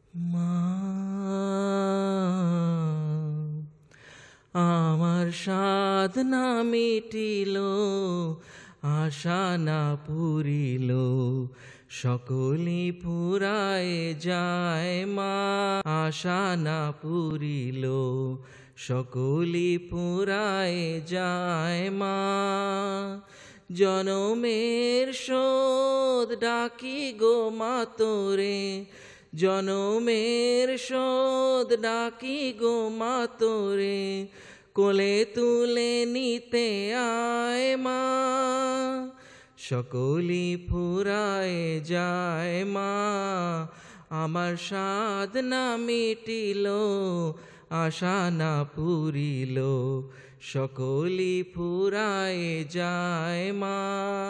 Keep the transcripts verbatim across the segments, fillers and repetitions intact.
মা, আমার সাধ না মিটিল, আশা না পুরিল, সকলি ফুরায় যায় মা। আশা না পুরিল, সকলি ফুরায় যায় মা। জনমের শোধ ডাকি গো মা তোরে, জনমের শোধ ডাকি গো মা তোরে, কোলে তুলে নিতে আয় মা। সকলি ফুরায় যায় মা, আমার সাধ না মিটিল, আশা না পুরিল, সকলি ফুরায় যায় মা।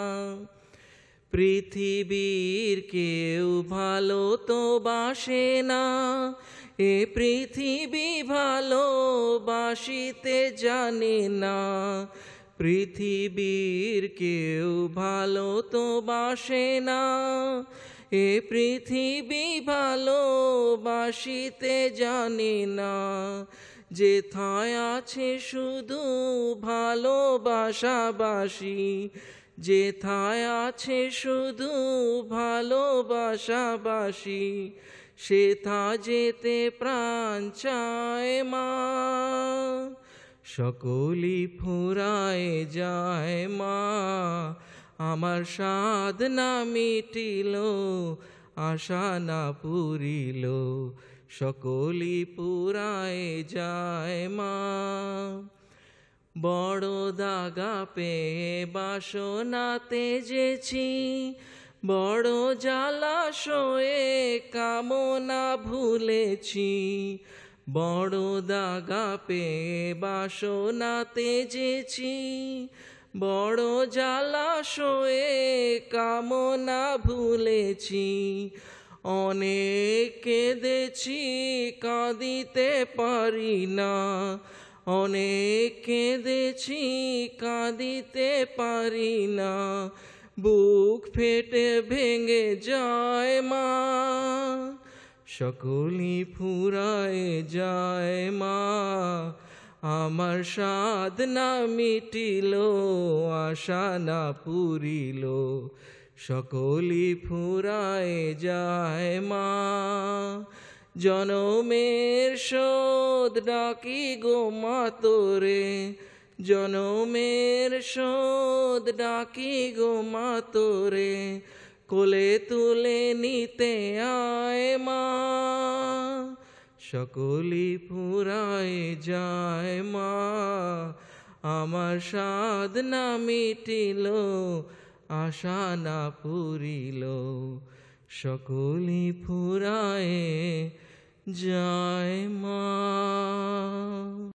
পৃথিবীর কেউ ভালো তো বাসে না, এ পৃথিবী ভালো বাসিতে জানে না। পৃথিবীর কেউ ভালো তো বাসে না, এ পৃথিবী ভালো বাসিতে জানে না। যেথায় আছে শুধু ভালোবাসাবাসি, যেথায় আছে শুধু ভালোবাসাবাসি, সেথা যেতে প্রাণ চায় মা। সকলি ফুরায় যায় মা, আমার সাধ না মিটিল, আশা না পুরিল, সকলি ফুরায় যায় মা। বড় দাগা পেয়ে বাসনাতে যেছি, বড় জ্বালাশয়ে কামনা ভুলেছি। বড় দাগা পেয়ে বাসনাতে যেছি, বড় জ্বালাশয়ে কামনা ভুলেছি। অনেক কেঁদেছি কাঁদিতে পারি না, অনেক কেঁদেছি কাঁদিতে পারি না। বুক ফেটে ভেঙে যায় মা, সকলি ফুরায় যায় মা। আমার সাধ না মিটিল, আশা না পুরিল, সকলি ফুরায় যায় মা। জনমের শোধ ডাকি গো মা তোরে, জনমের শোধ ডাকি গো মা তোরে, কোলে তুলে নিতে আয় মা। সকলি ফুরায় যায় মা, আমার সাধ না মিটিল, আশা না পুরিল, সকলি ফুরায় যায় মা।